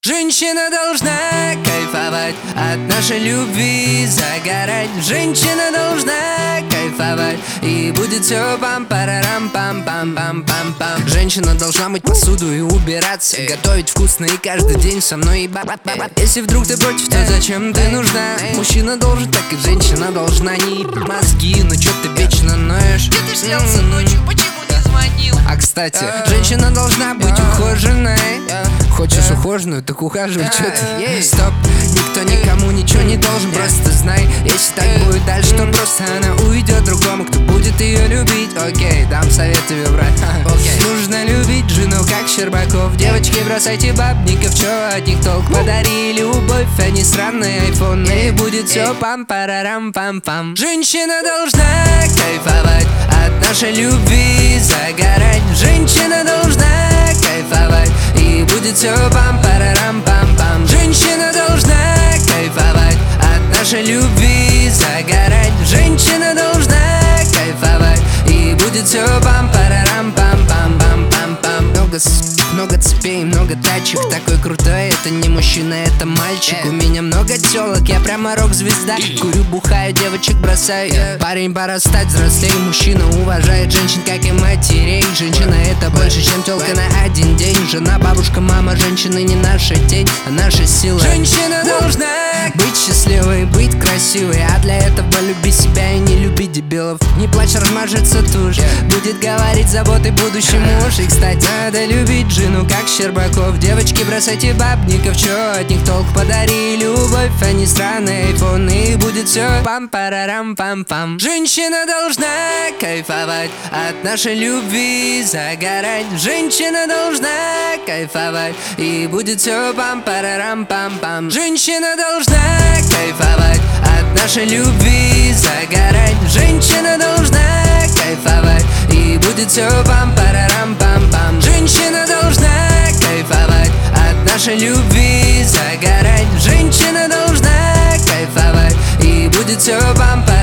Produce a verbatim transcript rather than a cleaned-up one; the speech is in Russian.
Женщина должна кайфовать от нашей любви, загорать. Женщина должна кайфовать, и будет все пам-парарам, пам-пам-пам-пам-пам. Женщина должна мыть посуду и убираться, готовить вкусно и каждый день со мной и ба-ба. Если вдруг ты против, то зачем ты нужна? Мужчина должен, так и женщина должна. Не ебать мозги, но чё ты вечно ноешь? Где ты снялся ночью, почему не звонил? А кстати, женщина должна быть ухоженной. Хочешь ухоженную, так ухаживай, чё ты? Стоп, никто никому ничего не должен, просто знай, если так будет дальше, то просто она уйдет другому, кто будет ее любить. Окей, дам совет тебе, брат. Нужно любить жену, как Щербаков. Девочки, бросайте бабников, чё от них толк? Подари любовь, а не сраный айфон, и будет все пам-парарам-пам-пам. Женщина должна кайфовать от нашей любви, загорать. Женщина должна кайфовать, и будет все пам-парарам-пам-пам. Женщина должна кайфовать от нашей любви, загорать. Женщина должна кайфовать, и будет все пам-парарам-пам-пам-пам-пам-пам. Много с... много цепей, много тачек. Такой крутой, это не мужчина, это мальчик. У меня много телок, я прямо рок-звезда. Курю, бухаю, девочек бросаю. Парень, пора стать взрослей. Мужчина уважает женщин, как и матерей. Женщина это больше, чем телка на один день. Жена, бабушка, мама, женщины не наша тень, а наша сила. Женщина должна быть счастливой, быть красивой, а для этого люби себя и не люби дебилов. Не плачь, размажется тушь, будет говорить заботой будущий муж. И, кстати, надо любить жену, как Щербаков. Девочки, бросайте бабников, чё от них толк? Подари любовь, а не странный айфон, и будет все пам-парарам-пам-пам. Женщина должна кайфовать от нашей любви, загорать. Женщина должна кайфовать, и будет все пам-парарам-пам-пам. Женщина должна кайфовать от нашей любви, загорать. Женщина должна кайфовать, и будет все пам-парарам-пам-пам. Женщина должна кайфовать от нашей любви, загорать. Женщина должна кайфовать, и будет все пам-парарам-пам-пам.